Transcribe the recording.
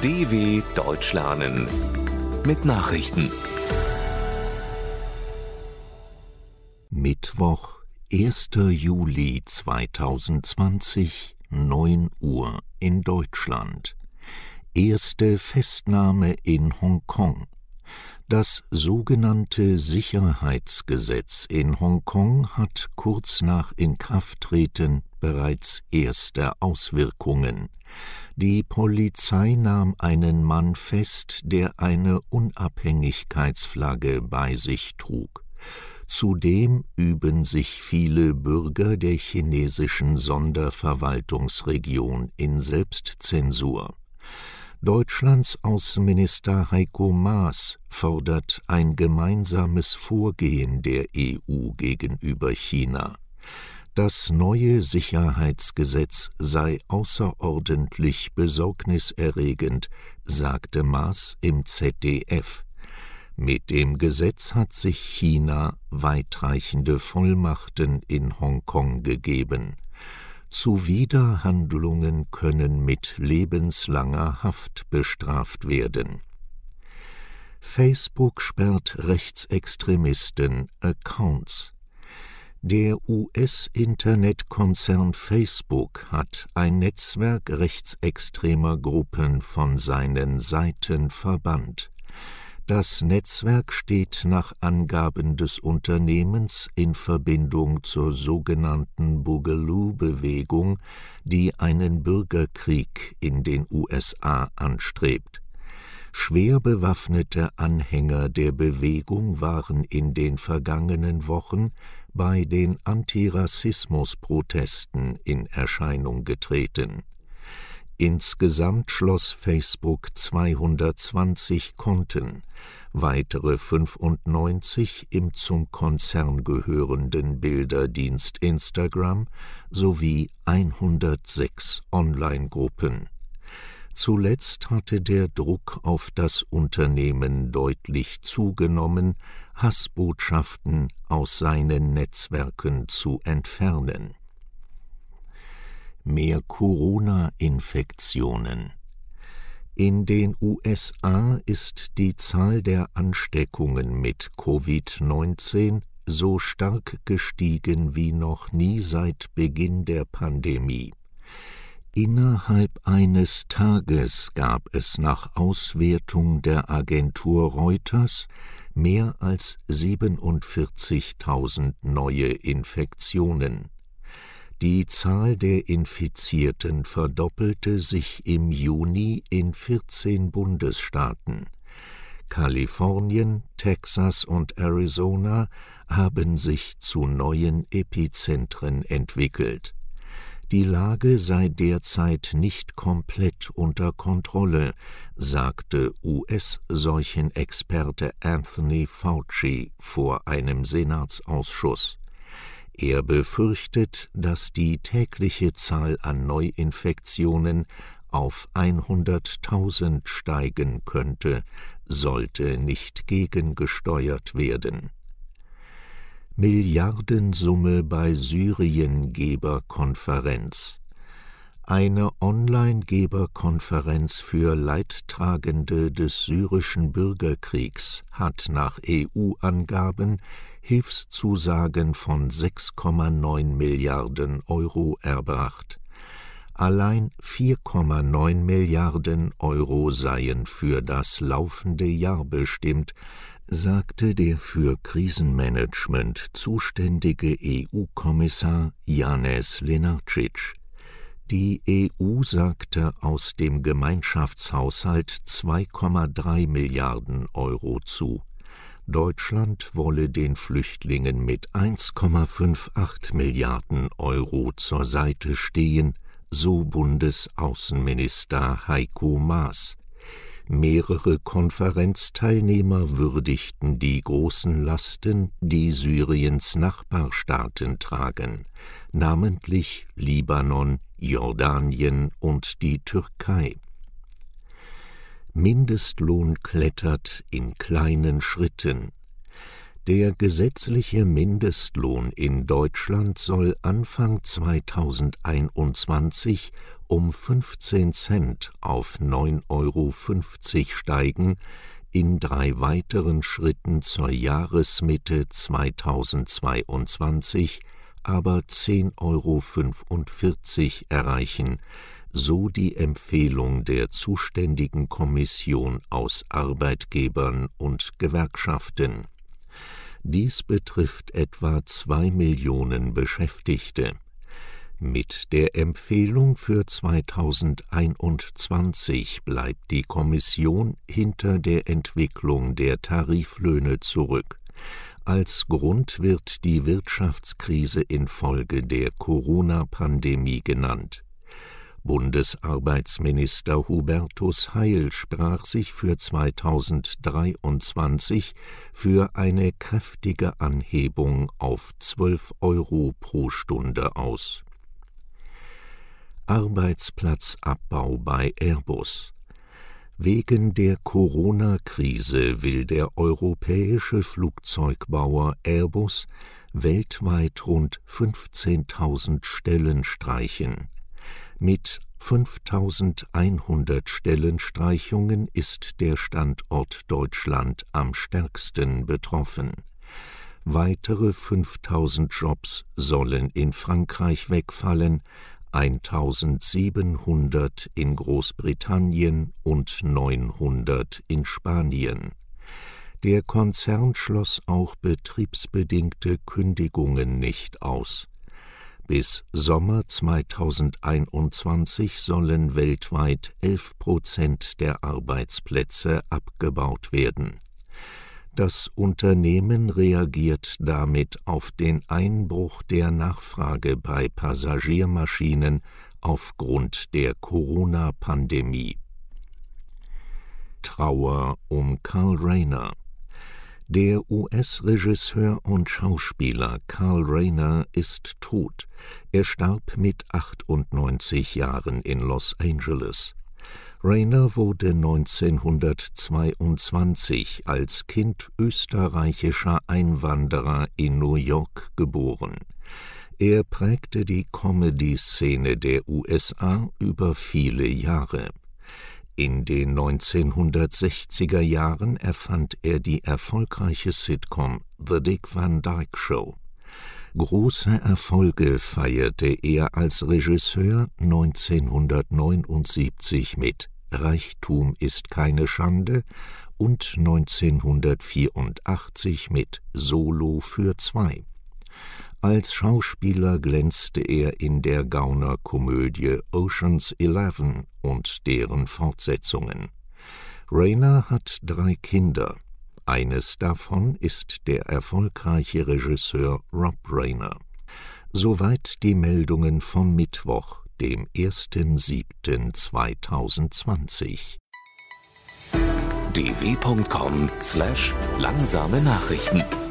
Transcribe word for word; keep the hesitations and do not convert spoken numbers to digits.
D W Deutsch lernen mit Nachrichten. Mittwoch, erster Juli zweitausendzwanzig, neun Uhr in Deutschland. Erste Festnahme in Hongkong. Das sogenannte Sicherheitsgesetz in Hongkong hat kurz nach Inkrafttreten bereits erste Auswirkungen. Die Polizei nahm einen Mann fest, der eine Unabhängigkeitsflagge bei sich trug. Zudem üben sich viele Bürger der chinesischen Sonderverwaltungsregion in Selbstzensur. Deutschlands Außenminister Heiko Maas fordert ein gemeinsames Vorgehen der E U gegenüber China. Das neue Sicherheitsgesetz sei außerordentlich besorgniserregend, sagte Maas im Z D F. Mit dem Gesetz hat sich China weitreichende Vollmachten in Hongkong gegeben. Zuwiderhandlungen können mit lebenslanger Haft bestraft werden. Facebook sperrt Rechtsextremisten Accounts. Der U S-Internetkonzern Facebook hat ein Netzwerk rechtsextremer Gruppen von seinen Seiten verbannt. Das Netzwerk steht nach Angaben des Unternehmens in Verbindung zur sogenannten Boogaloo-Bewegung, die einen Bürgerkrieg in den U S A anstrebt. Schwer bewaffnete Anhänger der Bewegung waren in den vergangenen Wochen bei den Antirassismus-Protesten in Erscheinung getreten. Insgesamt schloss Facebook zweihundertzwanzig Konten, weitere fünfundneunzig im zum Konzern gehörenden Bilderdienst Instagram sowie hundertsechs Online-Gruppen. Zuletzt hatte der Druck auf das Unternehmen deutlich zugenommen, Hassbotschaften aus seinen Netzwerken zu entfernen. Mehr Corona-Infektionen. In den U S A ist die Zahl der Ansteckungen mit Covid neunzehn so stark gestiegen wie noch nie seit Beginn der Pandemie. Innerhalb eines Tages gab es nach Auswertung der Agentur Reuters mehr als siebenundvierzigtausend neue Infektionen. Die Zahl der Infizierten verdoppelte sich im Juni in vierzehn Bundesstaaten. Kalifornien, Texas und Arizona haben sich zu neuen Epizentren entwickelt. Die Lage sei derzeit nicht komplett unter Kontrolle, sagte U S-Seuchenexperte Anthony Fauci vor einem Senatsausschuss. Er befürchtet, dass die tägliche Zahl an Neuinfektionen auf hunderttausend steigen könnte, sollte nicht gegengesteuert werden. Milliardensumme bei Syrien-Geberkonferenz. Eine Online-Geberkonferenz für Leidtragende des syrischen Bürgerkriegs hat nach E U-Angaben Hilfszusagen von sechs Komma neun Milliarden Euro erbracht. Allein vier Komma neun Milliarden Euro seien für das laufende Jahr bestimmt, sagte der für Krisenmanagement zuständige E U-Kommissar Janez Lenarčič. Die E U sagte aus dem Gemeinschaftshaushalt zwei Komma drei Milliarden Euro zu. Deutschland wolle den Flüchtlingen mit eins Komma achtundfünfzig Milliarden Euro zur Seite stehen, so Bundesaußenminister Heiko Maas. Mehrere Konferenzteilnehmer würdigten die großen Lasten, die Syriens Nachbarstaaten tragen, namentlich Libanon, Jordanien und die Türkei. Mindestlohn klettert in kleinen Schritten. Der gesetzliche Mindestlohn in Deutschland soll Anfang zweitausendeinundzwanzig um fünfzehn Cent auf neun Euro fünfzig steigen, in drei weiteren Schritten zur Jahresmitte zweitausendzweiundzwanzig aber zehn Euro fünfundvierzig erreichen, so die Empfehlung der zuständigen Kommission aus Arbeitgebern und Gewerkschaften. Dies betrifft etwa zwei Millionen Beschäftigte. Mit der Empfehlung für zweitausendeinundzwanzig bleibt die Kommission hinter der Entwicklung der Tariflöhne zurück. Als Grund wird die Wirtschaftskrise infolge der Corona-Pandemie genannt. Bundesarbeitsminister Hubertus Heil sprach sich für zweitausenddreiundzwanzig für eine kräftige Anhebung auf zwölf Euro pro Stunde aus. Arbeitsplatzabbau bei Airbus. Wegen der Corona-Krise will der europäische Flugzeugbauer Airbus weltweit rund fünfzehntausend Stellen streichen. Mit fünftausendeinhundert Stellenstreichungen ist der Standort Deutschland am stärksten betroffen. Weitere fünftausend Jobs sollen in Frankreich wegfallen, eintausendsiebenhundert in Großbritannien und neunhundert in Spanien. Der Konzern schloss auch betriebsbedingte Kündigungen nicht aus. Bis Sommer zweitausendeinundzwanzig sollen weltweit elf Prozent der Arbeitsplätze abgebaut werden. Das Unternehmen reagiert damit auf den Einbruch der Nachfrage bei Passagiermaschinen aufgrund der Corona-Pandemie. Trauer um Carl Reiner. Der U S-Regisseur und Schauspieler Carl Reiner ist tot. Er starb mit achtundneunzig Jahren in Los Angeles. Reiner wurde neunzehnhundertzweiundzwanzig als Kind österreichischer Einwanderer in New York geboren. Er prägte die Comedy-Szene der U S A über viele Jahre. In den neunzehnhundertsechziger Jahren erfand er die erfolgreiche Sitcom The Dick Van Dyke Show. Große Erfolge feierte er als Regisseur neunzehnhundertneunundsiebzig mit Reichtum ist keine Schande und neunzehnhundertvierundachtzig mit Solo für zwei. Als Schauspieler glänzte er in der Gaunerkomödie Ocean's Eleven und deren Fortsetzungen. Reiner hat drei Kinder. Eines davon ist der erfolgreiche Regisseur Rob Reiner. Soweit die Meldungen vom Mittwoch, dem ersten siebten zweitausendzwanzig. d w punkt com slash langsame Nachrichten